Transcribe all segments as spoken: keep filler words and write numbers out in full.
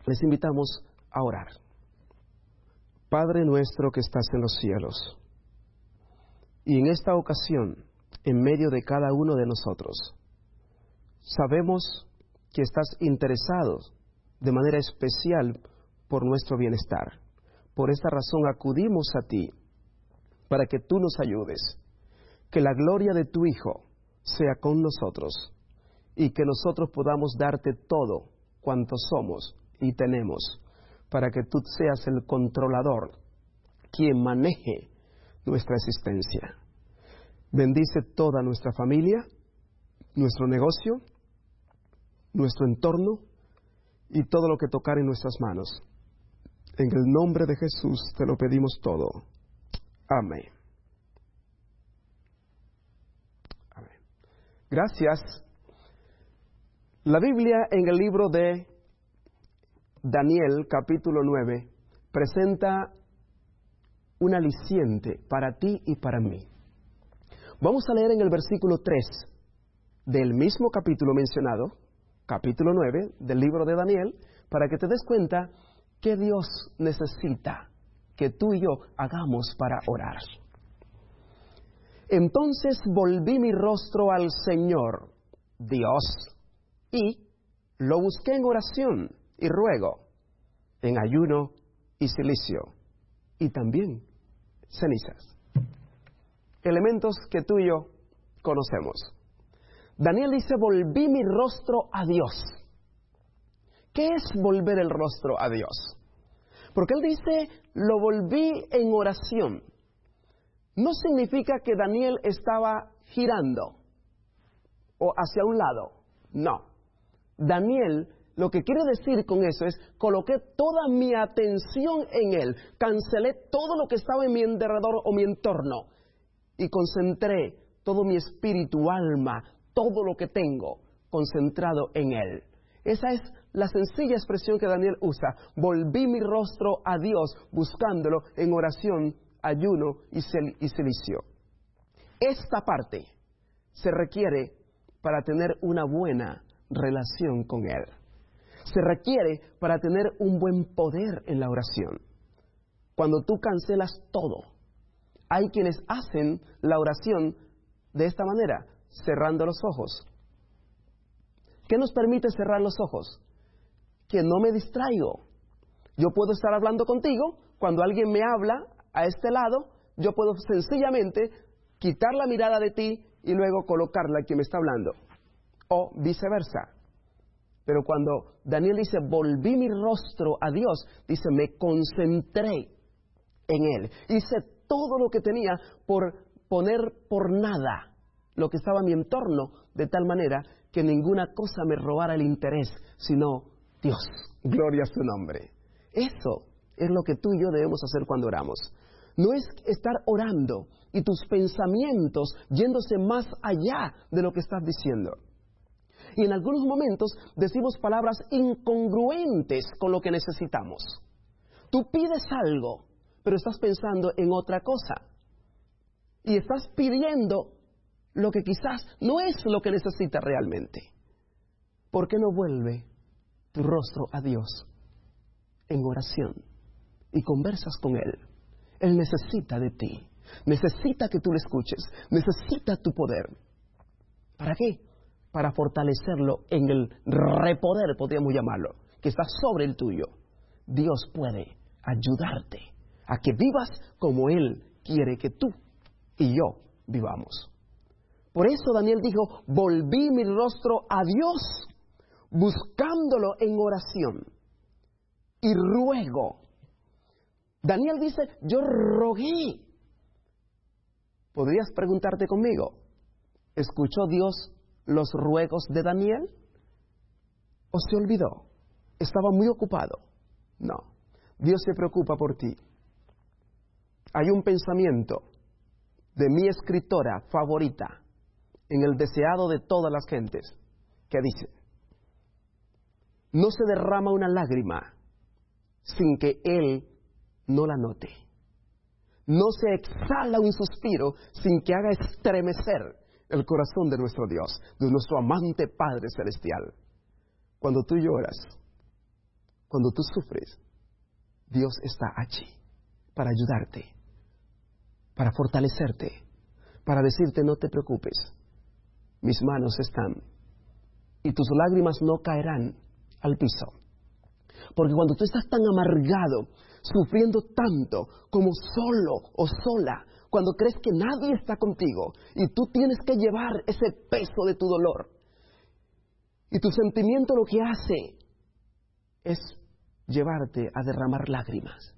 les invitamos a orar. Padre nuestro que estás en los cielos, y en esta ocasión, en medio de cada uno de nosotros, sabemos que estás interesado de manera especial por nuestro bienestar. Por esta razón acudimos a ti para que tú nos ayudes, que la gloria de tu Hijo sea con nosotros y que nosotros podamos darte todo cuanto somos y tenemos, para que tú seas el controlador, quien maneje nuestra existencia. Bendice toda nuestra familia, nuestro negocio, nuestro entorno y todo lo que tocar en nuestras manos. En el nombre de Jesús te lo pedimos todo. Amén. Amén. Gracias. La Biblia en el libro de Daniel, capítulo nueve, presenta un aliciente para ti y para mí. Vamos a leer en el versículo tres del mismo capítulo mencionado, capítulo nueve del libro de Daniel, para que te des cuenta que Dios necesita que tú y yo hagamos para orar. Entonces volví mi rostro al Señor, Dios, y lo busqué en oración y ruego, en ayuno y cilicio, y también cenizas. Elementos que tú y yo conocemos. Daniel dice, volví mi rostro a Dios. ¿Qué es volver el rostro a Dios? Porque él dice, lo volví en oración. No significa que Daniel estaba girando o hacia un lado. No. Daniel, lo que quiere decir con eso es, coloqué toda mi atención en él, cancelé todo lo que estaba en mi alrededor o mi entorno y concentré todo mi espíritu, alma, todo lo que tengo concentrado en él. Esa es la sencilla expresión que Daniel usa. Volví mi rostro a Dios buscándolo en oración, ayuno y cilicio. Esta parte se requiere para tener una buena relación con Él. Se requiere para tener un buen poder en la oración. Cuando tú cancelas todo, hay quienes hacen la oración de esta manera, cerrando los ojos. ¿Qué nos permite cerrar los ojos? Que no me distraigo. Yo puedo estar hablando contigo, cuando alguien me habla a este lado, yo puedo sencillamente quitar la mirada de ti y luego colocarla a quien me está hablando. O viceversa. Pero cuando Daniel dice, volví mi rostro a Dios, dice, me concentré en Él. Hice todo lo que tenía por poner por nada lo que estaba en mi entorno, de tal manera que ninguna cosa me robara el interés, sino Dios. Gloria a su nombre. Eso es lo que tú y yo debemos hacer cuando oramos. No es estar orando y tus pensamientos yéndose más allá de lo que estás diciendo. Y en algunos momentos decimos palabras incongruentes con lo que necesitamos. Tú pides algo, pero estás pensando en otra cosa. Y estás pidiendo lo que quizás no es lo que necesitas realmente. ¿Por qué no vuelve tu rostro a Dios en oración y conversas con Él? Él necesita de ti, necesita que tú le escuches, necesita tu poder. ¿Para qué? Para fortalecerlo en el repoder, podríamos llamarlo, que está sobre el tuyo. Dios puede ayudarte a que vivas como Él quiere que tú y yo vivamos. Por eso Daniel dijo, volví mi rostro a Dios, buscándolo en oración y ruego. Daniel dice, yo rogué. ¿Podrías preguntarte conmigo? ¿Escuchó Dios los ruegos de Daniel? ¿O se olvidó? ¿Estaba muy ocupado? No. Dios se preocupa por ti. Hay un pensamiento de mi escritora favorita, en el deseado de todas las gentes, que dice, no se derrama una lágrima sin que Él no la note. No se exhala un suspiro sin que haga estremecer el corazón de nuestro Dios, de nuestro amante Padre Celestial. Cuando tú lloras, Cuando tú sufres, Dios está allí para ayudarte, para fortalecerte, para decirte no te preocupes, mis manos están y tus lágrimas no caerán al piso. Porque cuando tú estás tan amargado, sufriendo tanto como solo o sola, cuando crees que nadie está contigo y tú tienes que llevar ese peso de tu dolor, y tu sentimiento lo que hace es llevarte a derramar lágrimas.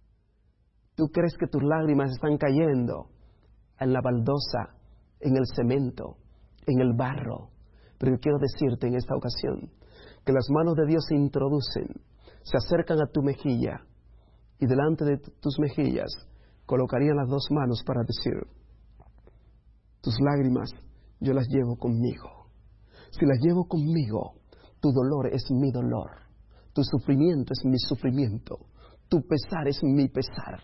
Tú crees que tus lágrimas están cayendo en la baldosa, en el cemento, en el barro. Pero yo quiero decirte en esta ocasión que las manos de Dios se introducen, se acercan a tu mejilla y delante de tus mejillas colocarían las dos manos para decir: tus lágrimas yo las llevo conmigo. Si las llevo conmigo, tu dolor es mi dolor, tu sufrimiento es mi sufrimiento, tu pesar es mi pesar.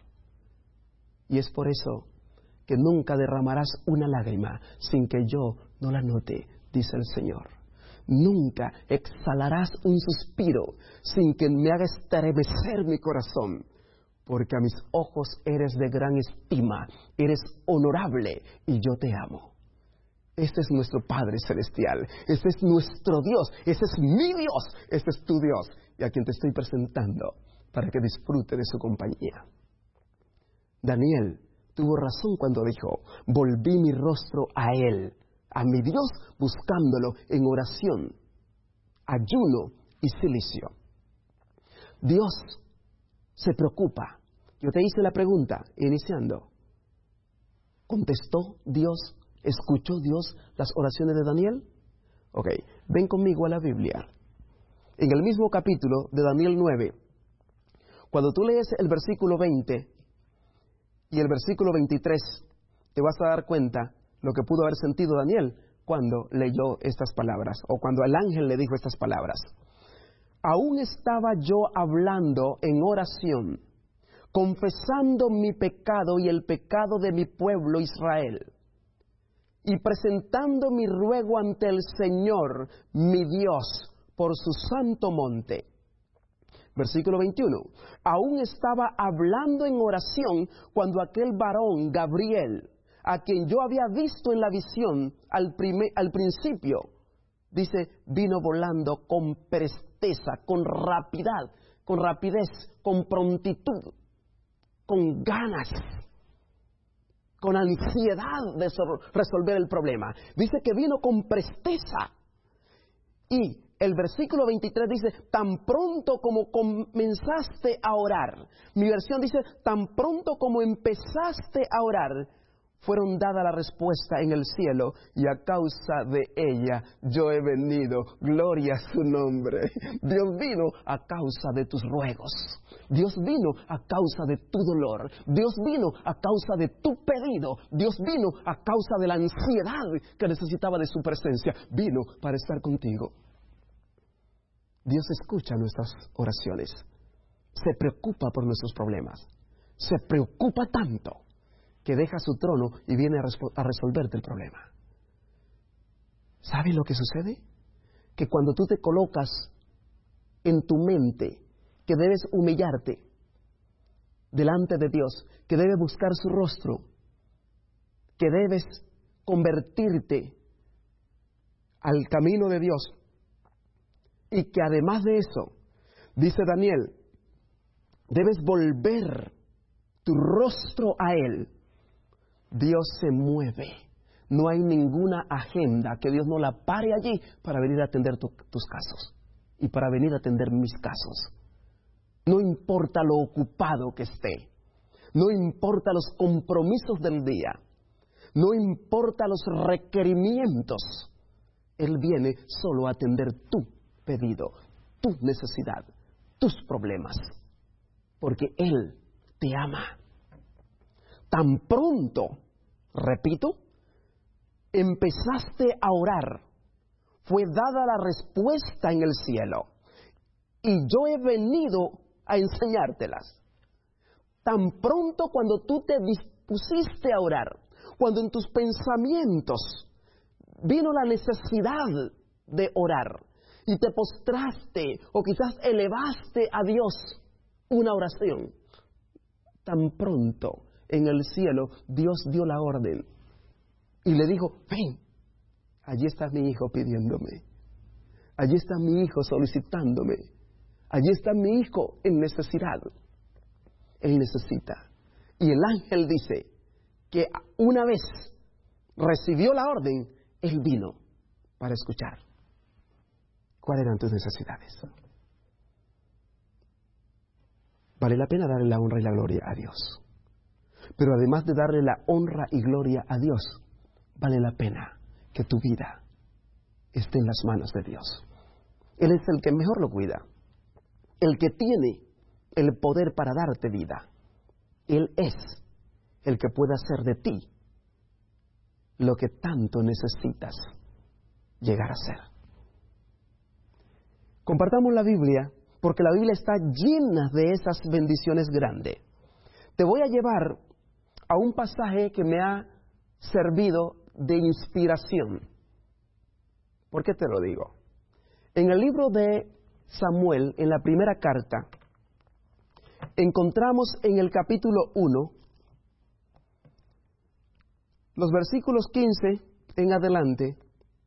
Y es por eso que nunca derramarás una lágrima sin que yo no la note, dice el Señor. Nunca exhalarás un suspiro sin que me haga estremecer mi corazón, porque a mis ojos eres de gran estima, eres honorable y yo te amo. Este es nuestro Padre Celestial, este es nuestro Dios, este es mi Dios, este es tu Dios, y a quien te estoy presentando para que disfrute de su compañía. Daniel tuvo razón cuando dijo: volví mi rostro a Él, a mi Dios, buscándolo en oración, ayuno y cilicio. Dios se preocupa. Yo te hice la pregunta iniciando. ¿Contestó Dios? ¿Escuchó Dios las oraciones de Daniel? Ok, ven conmigo a la Biblia. En el mismo capítulo de Daniel nueve, cuando tú lees el versículo veinte y el versículo veintitrés, te vas a dar cuenta lo que pudo haber sentido Daniel cuando leyó estas palabras, o cuando el ángel le dijo estas palabras. Aún estaba yo hablando en oración, confesando mi pecado y el pecado de mi pueblo Israel, y presentando mi ruego ante el Señor, mi Dios, por su santo monte. Versículo veintiuno. Aún estaba hablando en oración cuando aquel varón, Gabriel, a quien yo había visto en la visión al, primer, al principio, dice, vino volando con presteza, con rapidez, con rapidez, con prontitud, con ganas, con ansiedad de resolver el problema. Dice que vino con presteza. Y el versículo veintitrés dice, tan pronto como comenzaste a orar. Mi versión dice, tan pronto como empezaste a orar, fueron dada la respuesta en el cielo, y a causa de ella yo he venido. Gloria a su nombre. Dios vino a causa de tus ruegos. Dios vino a causa de tu dolor. Dios vino a causa de tu pedido. Dios vino a causa de la ansiedad que necesitaba de su presencia. Vino para estar contigo. Dios escucha nuestras oraciones. Se preocupa por nuestros problemas. Se preocupa tanto que deja su trono y viene a, respo- a resolverte el problema. ¿Sabes lo que sucede? Que cuando tú te colocas en tu mente que debes humillarte delante de Dios, que debes buscar su rostro, que debes convertirte al camino de Dios, y que además de eso, dice Daniel, debes volver tu rostro a Él. Dios se mueve. No hay ninguna agenda que Dios no la pare allí para venir a atender tu, tus casos y para venir a atender mis casos. No importa lo ocupado que esté, no importa los compromisos del día, no importa los requerimientos, Él viene solo a atender tu pedido, tu necesidad, tus problemas, porque Él te ama. Tan pronto, repito, empezaste a orar, fue dada la respuesta en el cielo, y yo he venido a enseñártelas. Tan pronto cuando tú te dispusiste a orar, cuando en tus pensamientos vino la necesidad de orar, y te postraste o quizás elevaste a Dios una oración. Tan pronto en el cielo Dios dio la orden y le dijo, ven, allí está mi hijo pidiéndome, allí está mi hijo solicitándome, allí está mi hijo en necesidad. Él necesita. Y el ángel dice que una vez recibió la orden, él vino para escuchar. ¿Cuáles eran tus necesidades? Vale la pena darle la honra y la gloria a Dios. Pero además de darle la honra y gloria a Dios, vale la pena que tu vida esté en las manos de Dios. Él es el que mejor lo cuida, el que tiene el poder para darte vida. Él es el que puede hacer de ti lo que tanto necesitas llegar a ser. Compartamos la Biblia, porque la Biblia está llena de esas bendiciones grandes. Te voy a llevar a un pasaje que me ha servido de inspiración. ¿Por qué te lo digo? En el libro de Samuel, en la primera carta, encontramos en el capítulo uno, los versículos quince en adelante,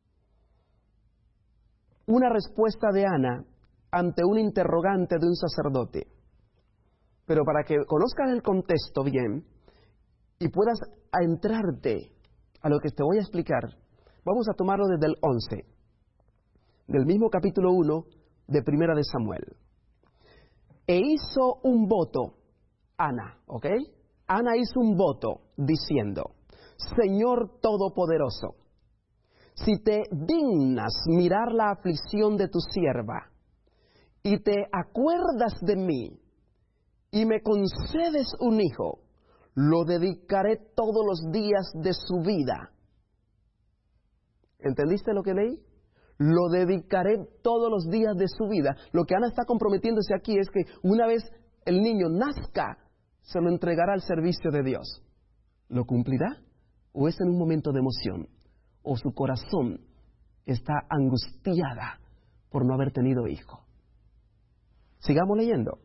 una respuesta de Ana ante un interrogante de un sacerdote. Pero para que conozcas el contexto bien y puedas entrarte a lo que te voy a explicar, vamos a tomarlo desde el once, del mismo capítulo uno de Primera de Samuel. E hizo un voto, Ana, ¿ok? Ana hizo un voto diciendo, Señor Todopoderoso, si te dignas mirar la aflicción de tu sierva y te acuerdas de mí y me concedes un hijo, lo dedicaré todos los días de su vida. ¿Entendiste lo que leí? Lo dedicaré todos los días de su vida. Lo que Ana está comprometiéndose aquí es que una vez el niño nazca, se lo entregará al servicio de Dios. ¿Lo cumplirá? ¿O es en un momento de emoción? ¿O su corazón está angustiada por no haber tenido hijo? Sigamos leyendo.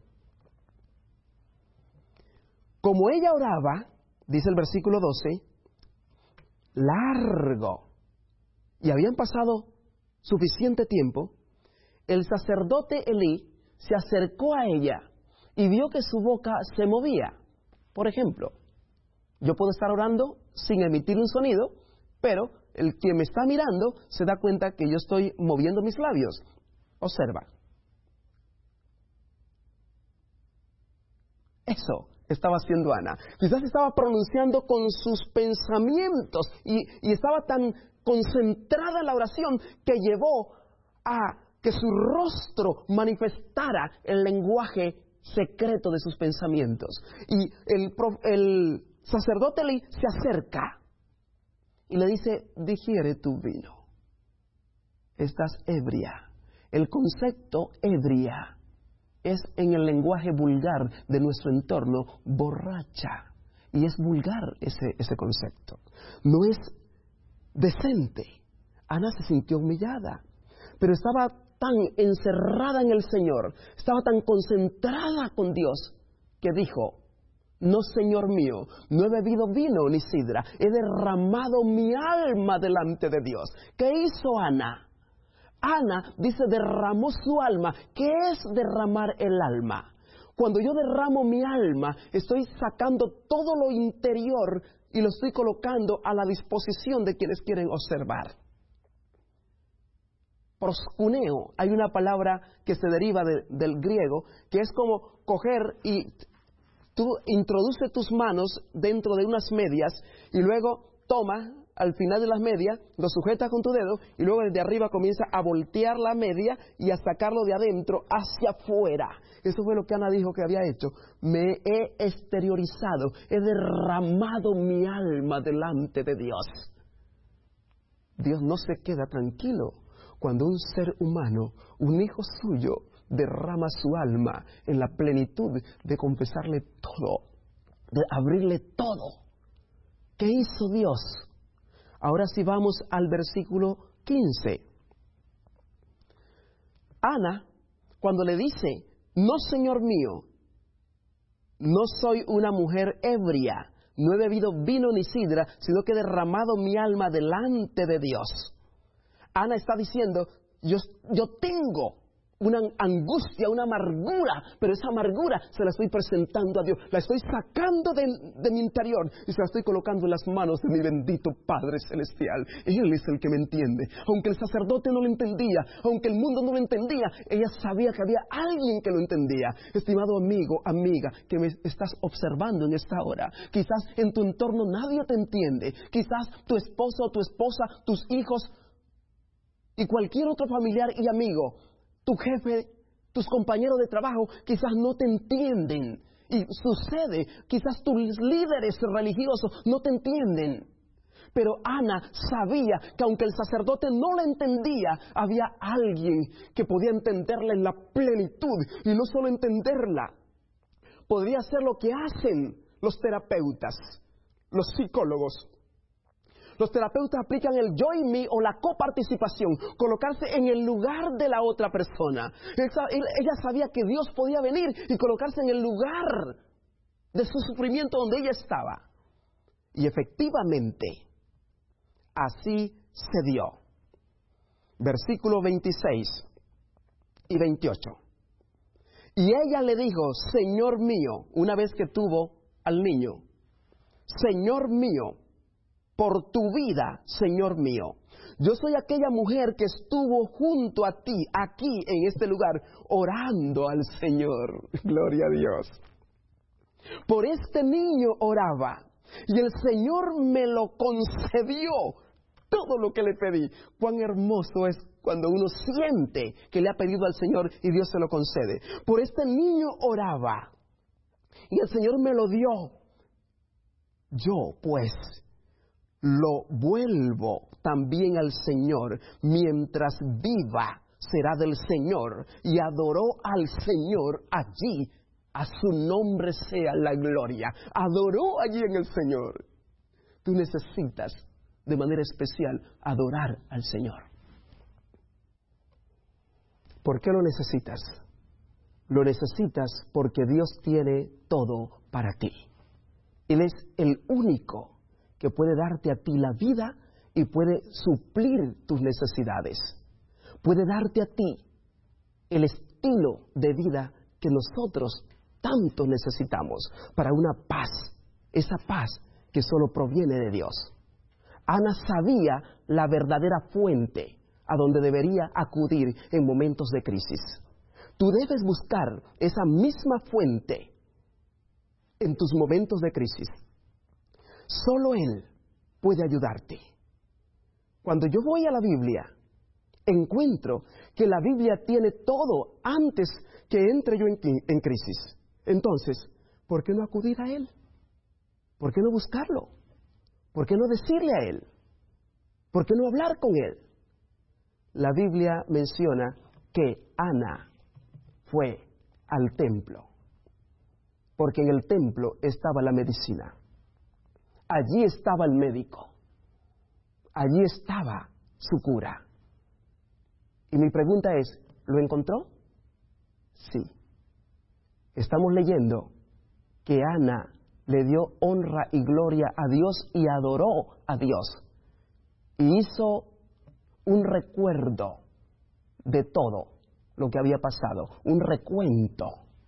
Como ella oraba, dice el versículo doce, largo, y habían pasado suficiente tiempo, el sacerdote Elí se acercó a ella y vio que su boca se movía. Por ejemplo, yo puedo estar orando sin emitir un sonido, pero el que me está mirando se da cuenta que yo estoy moviendo mis labios. Observa. Eso estaba haciendo Ana. Quizás estaba pronunciando con sus pensamientos y, y estaba tan concentrada en la oración que llevó a que su rostro manifestara el lenguaje secreto de sus pensamientos. Y el, el sacerdote Elí se acerca y le dice, digiere tu vino, estás ebria. El concepto ebria es en el lenguaje vulgar de nuestro entorno borracha, y es vulgar ese, ese concepto, no es decente. Ana se sintió humillada, pero estaba tan encerrada en el Señor, estaba tan concentrada con Dios, que dijo, no, Señor mío, no he bebido vino ni sidra, he derramado mi alma delante de Dios. ¿Qué hizo Ana? Ana dice, derramó su alma. ¿Qué es derramar el alma? Cuando yo derramo mi alma, estoy sacando todo lo interior y lo estoy colocando a la disposición de quienes quieren observar. Proscuneo, hay una palabra que se deriva de, del griego, que es como coger y tú introduces tus manos dentro de unas medias y luego tomas al final de las medias, lo sujetas con tu dedo y luego desde arriba comienza a voltear la media y a sacarlo de adentro hacia afuera. Eso fue lo que Ana dijo que había hecho. Me he exteriorizado, he derramado mi alma delante de Dios. Dios no se queda tranquilo cuando un ser humano, un hijo suyo, derrama su alma en la plenitud de confesarle todo, de abrirle todo. ¿Qué hizo Dios? Ahora sí vamos al versículo quince. Ana, cuando le dice, no, Señor mío, no soy una mujer ebria, no he bebido vino ni sidra, sino que he derramado mi alma delante de Dios. Ana está diciendo, yo, yo tengo una angustia, una amargura, pero esa amargura se la estoy presentando a Dios, la estoy sacando de, de mi interior y se la estoy colocando en las manos de mi bendito Padre Celestial. Él es el que me entiende. Aunque el sacerdote no lo entendía, aunque el mundo no lo entendía, ella sabía que había alguien que lo entendía. Estimado amigo, amiga, que me estás observando en esta hora, quizás en tu entorno nadie te entiende, quizás tu esposo o tu esposa, tus hijos y cualquier otro familiar y amigo, tu jefe, tus compañeros de trabajo, quizás no te entienden. Y sucede, quizás tus líderes religiosos no te entienden. Pero Ana sabía que aunque el sacerdote no la entendía, había alguien que podía entenderla en la plenitud. Y no solo entenderla, podría hacer lo que hacen los terapeutas, los psicólogos. Los terapeutas aplican el yo y mí o la coparticipación, colocarse en el lugar de la otra persona. Ella sabía que Dios podía venir y colocarse en el lugar de su sufrimiento donde ella estaba. Y efectivamente, así se dio. Versículo veintiséis y veintiocho. Y ella le dijo, Señor mío, una vez que tuvo al niño, Señor mío, por tu vida, Señor mío. Yo soy aquella mujer que estuvo junto a ti, aquí, en este lugar, orando al Señor. Gloria a Dios. Por este niño oraba, y el Señor me lo concedió, todo lo que le pedí. Cuán hermoso es cuando uno siente que le ha pedido al Señor y Dios se lo concede. Por este niño oraba, y el Señor me lo dio. Yo, pues, lo vuelvo también al Señor, mientras viva será del Señor, y adoró al Señor allí, a su nombre sea la gloria. Adoró allí en el Señor. Tú necesitas de manera especial adorar al Señor. ¿Por qué lo necesitas? Lo necesitas porque Dios tiene todo para ti. Él es el único que puede darte a ti la vida y puede suplir tus necesidades. Puede darte a ti el estilo de vida que nosotros tanto necesitamos para una paz, esa paz que solo proviene de Dios. Ana sabía la verdadera fuente a donde debería acudir en momentos de crisis. Tú debes buscar esa misma fuente en tus momentos de crisis. Solo Él puede ayudarte. Cuando yo voy a la Biblia, encuentro que la Biblia tiene todo antes que entre yo en, en crisis. Entonces, ¿por qué no acudir a Él? ¿Por qué no buscarlo? ¿Por qué no decirle a Él? ¿Por qué no hablar con Él? La Biblia menciona que Ana fue al templo, porque en el templo estaba la medicina. Allí estaba el médico. Allí estaba su cura. Y mi pregunta es, ¿lo encontró? Sí. Estamos leyendo que Ana le dio honra y gloria a Dios y adoró a Dios. Y hizo un recuerdo de todo lo que había pasado, un recuento.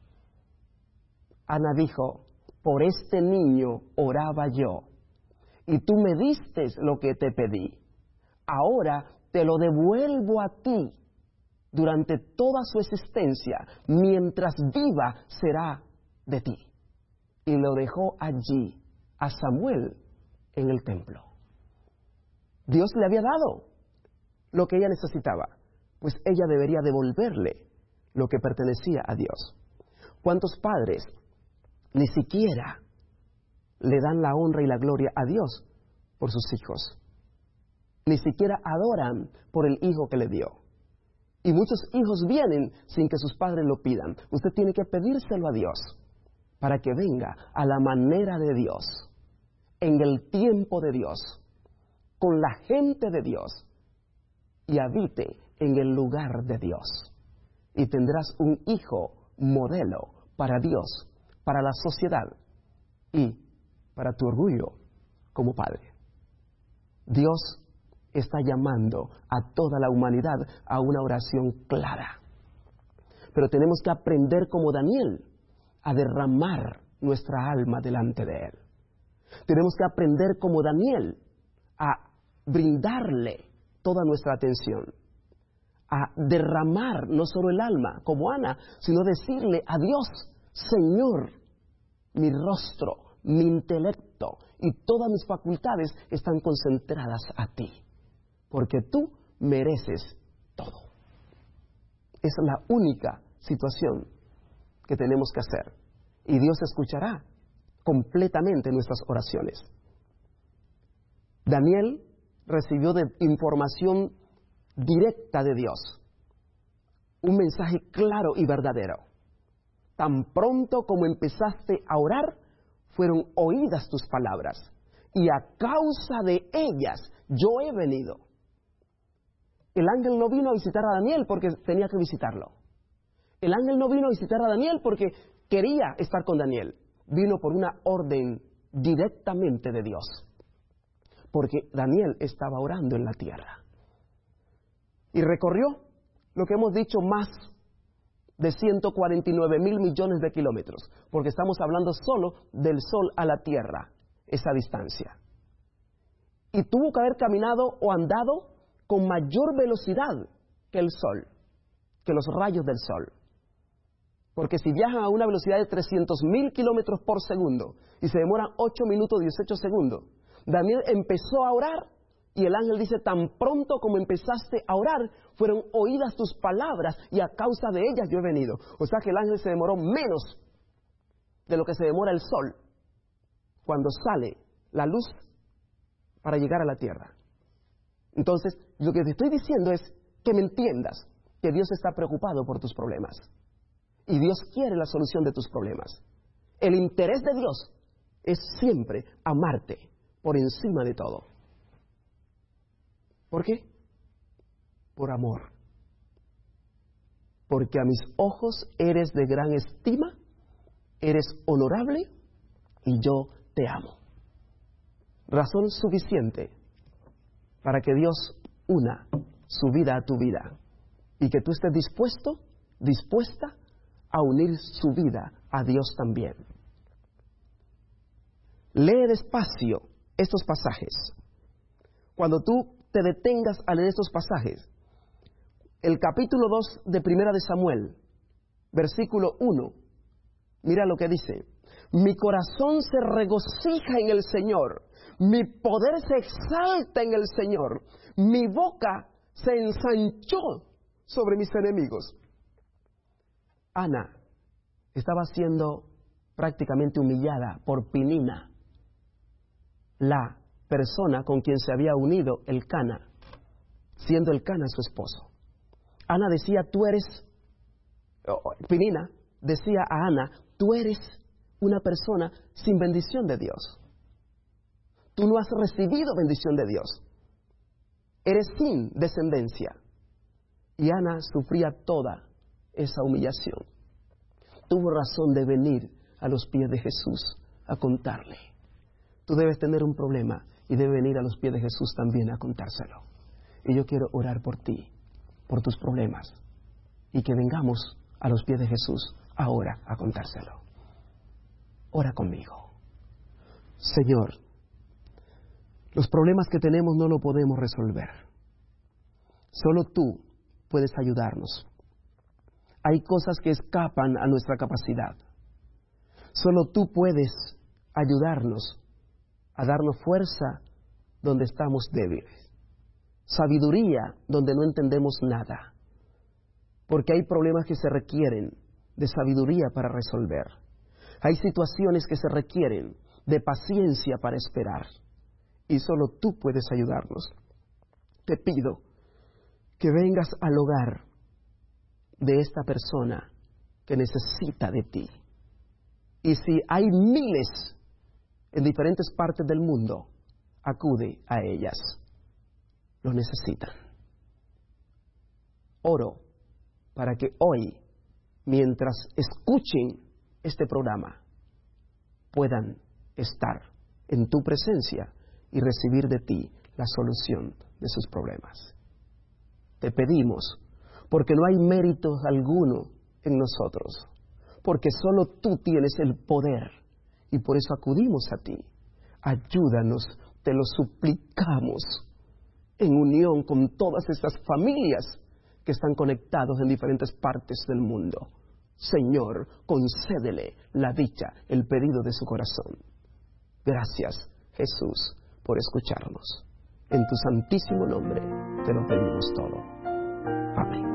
Ana dijo, por este niño oraba yo, y tú me diste lo que te pedí. Ahora te lo devuelvo a ti durante toda su existencia, mientras viva será de ti. Y lo dejó allí a Samuel en el templo. Dios le había dado lo que ella necesitaba, pues ella debería devolverle lo que pertenecía a Dios. ¿Cuántos padres ni siquiera le dan la honra y la gloria a Dios por sus hijos? Ni siquiera adoran por el hijo que le dio. Y muchos hijos vienen sin que sus padres lo pidan. Usted tiene que pedírselo a Dios para que venga a la manera de Dios, en el tiempo de Dios, con la gente de Dios, y habite en el lugar de Dios. y tendrás un hijo modelo para Dios, para la sociedad y para tu orgullo como padre. Dios está llamando a toda la humanidad a una oración clara. Pero tenemos que aprender como Daniel a derramar nuestra alma delante de Él. Tenemos que aprender como Daniel a brindarle toda nuestra atención, a derramar no solo el alma como Ana, sino decirle a Dios: Señor, mi rostro, mi intelecto y todas mis facultades están concentradas a ti, porque tú mereces todo. Esa es la única situación que tenemos que hacer, y Dios escuchará completamente nuestras oraciones. Daniel recibió de información directa de Dios, un mensaje claro y verdadero. Tan pronto como empezaste a orar, fueron oídas tus palabras, y a causa de ellas yo he venido. El ángel no vino a visitar a Daniel porque tenía que visitarlo. El ángel no vino a visitar a Daniel porque quería estar con Daniel. Vino por una orden directamente de Dios, porque Daniel estaba orando en la tierra. Y recorrió lo que hemos dicho, más de ciento cuarenta y nueve mil millones de kilómetros, porque estamos hablando solo del sol a la tierra, esa distancia. Y tuvo que haber caminado o andado con mayor velocidad que el sol, que los rayos del sol. Porque si viajan a una velocidad de trescientos mil kilómetros por segundo y se demoran ocho minutos dieciocho segundos, Daniel empezó a orar y el ángel dice: tan pronto como empezaste a orar, fueron oídas tus palabras y a causa de ellas yo he venido. O sea que el ángel se demoró menos de lo que se demora el sol cuando sale la luz para llegar a la tierra. Entonces, lo que te estoy diciendo es que me entiendas que Dios está preocupado por tus problemas. Y Dios quiere la solución de tus problemas. El interés de Dios es siempre amarte por encima de todo. ¿Por qué? Por amor. Porque a mis ojos eres de gran estima, eres honorable y yo te amo. Razón suficiente para que Dios una su vida a tu vida y que tú estés dispuesto, dispuesta a unir su vida a Dios también. Lee despacio estos pasajes. Cuando tú te detengas a leer estos pasajes, el capítulo dos de Primera de Samuel, versículo uno, mira lo que dice: mi corazón se regocija en el Señor, mi poder se exalta en el Señor, mi boca se ensanchó sobre mis enemigos. Ana estaba siendo prácticamente humillada por Penina, la persona con quien se había unido Elcana, siendo Elcana su esposo. Ana decía: tú eres, Penina decía a Ana: tú eres una persona sin bendición de Dios. Tú no has recibido bendición de Dios. Eres sin descendencia. Y Ana sufría toda esa humillación. Tuvo razón de venir a los pies de Jesús a contarle. Tú debes tener un problema y debes venir a los pies de Jesús también a contárselo. Y yo quiero orar por ti, por tus problemas, y que vengamos a los pies de Jesús ahora a contárselo. Ora conmigo. Señor, los problemas que tenemos no lo podemos resolver. Solo tú puedes ayudarnos. Hay cosas que escapan a nuestra capacidad. Solo tú puedes ayudarnos a darnos fuerza donde estamos débiles, sabiduría donde no entendemos nada, porque hay problemas que se requieren de sabiduría para resolver. Hay situaciones que se requieren de paciencia para esperar, y solo tú puedes ayudarnos. Te pido que vengas al hogar de esta persona que necesita de ti. Y si hay miles en diferentes partes del mundo, acude a ellas. Lo necesitan. Oro para que hoy, mientras escuchen este programa, puedan estar en tu presencia y recibir de ti la solución de sus problemas. Te pedimos, porque no hay mérito alguno en nosotros, porque solo tú tienes el poder y por eso acudimos a ti. Ayúdanos, te lo suplicamos, en unión con todas estas familias que están conectados en diferentes partes del mundo. Señor, concédele la dicha, el pedido de su corazón. Gracias, Jesús, por escucharnos. En tu santísimo nombre te lo pedimos todo. Amén.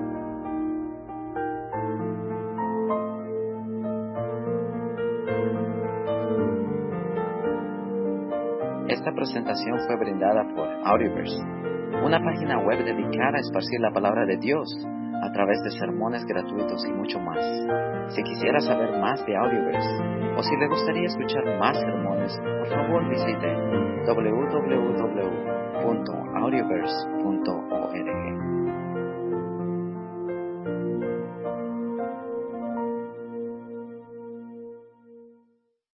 Esta presentación fue brindada por Audioverse, una página web dedicada a esparcir la palabra de Dios a través de sermones gratuitos y mucho más. Si quisiera saber más de Audioverse o si le gustaría escuchar más sermones, por favor visite doble u doble u doble u punto audioverse punto org.